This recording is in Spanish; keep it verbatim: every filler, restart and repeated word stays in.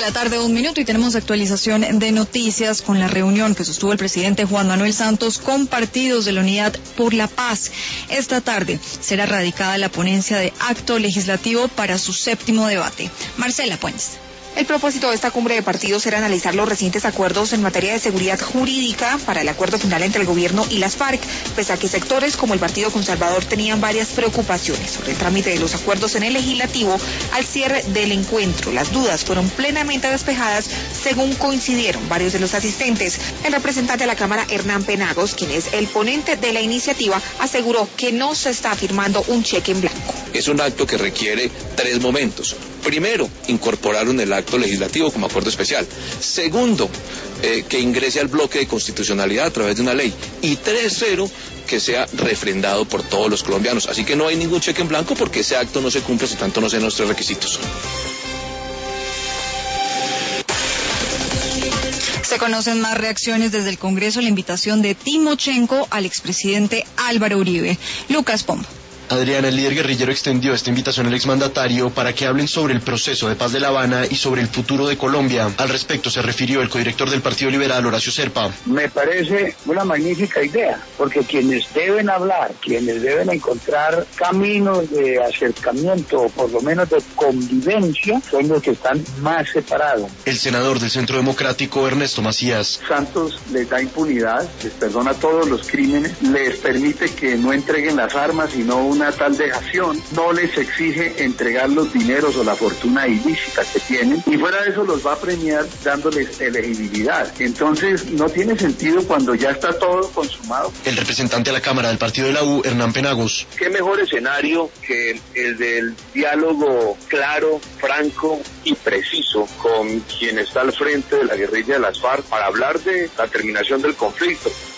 la tarde, un minuto, y tenemos actualización de noticias con la reunión que sostuvo el presidente Juan Manuel Santos con partidos de la Unidad por la Paz. Esta tarde será radicada la ponencia de acto legislativo para su séptimo debate. Marcela Puentes. El propósito de esta cumbre de partidos era analizar los recientes acuerdos en materia de seguridad jurídica para el acuerdo final entre el gobierno y las FARC, pese a que sectores como el Partido Conservador tenían varias preocupaciones sobre el trámite de los acuerdos en el legislativo. Al cierre del encuentro, las dudas fueron plenamente despejadas, según coincidieron varios de los asistentes. El representante de la Cámara, Hernán Penagos, quien es el ponente de la iniciativa, aseguró que no se está firmando un cheque en blanco. Es un acto que requiere tres momentos. Primero, incorporar en el acto legislativo como acuerdo especial. Segundo, eh, que ingrese al bloque de constitucionalidad a través de una ley. Y tercero, que sea refrendado por todos los colombianos. Así que no hay ningún cheque en blanco porque ese acto no se cumple si tanto no sean nuestros requisitos. Se conocen más reacciones desde el Congreso a la invitación de Timochenko al expresidente Álvaro Uribe. Lucas Pombo. Adriana, el líder guerrillero extendió esta invitación al exmandatario para que hablen sobre el proceso de paz de La Habana y sobre el futuro de Colombia. Al respecto se refirió el codirector del Partido Liberal, Horacio Serpa. Me parece una magnífica idea, porque quienes deben hablar, quienes deben encontrar caminos de acercamiento, o por lo menos de convivencia, son los que están más separados. El senador del Centro Democrático, Ernesto Macías. Santos les da impunidad, les perdona todos los crímenes, les permite que no entreguen las armas, sino una tal dejación, no les exige entregar los dineros o la fortuna ilícita que tienen, y fuera de eso los va a premiar dándoles elegibilidad. Entonces no tiene sentido cuando ya está todo consumado. El representante a la Cámara del Partido de la U, Hernán Penagos. ¿Qué mejor escenario que el del diálogo claro, franco y preciso con quien está al frente de la guerrilla de las FARC para hablar de la terminación del conflicto?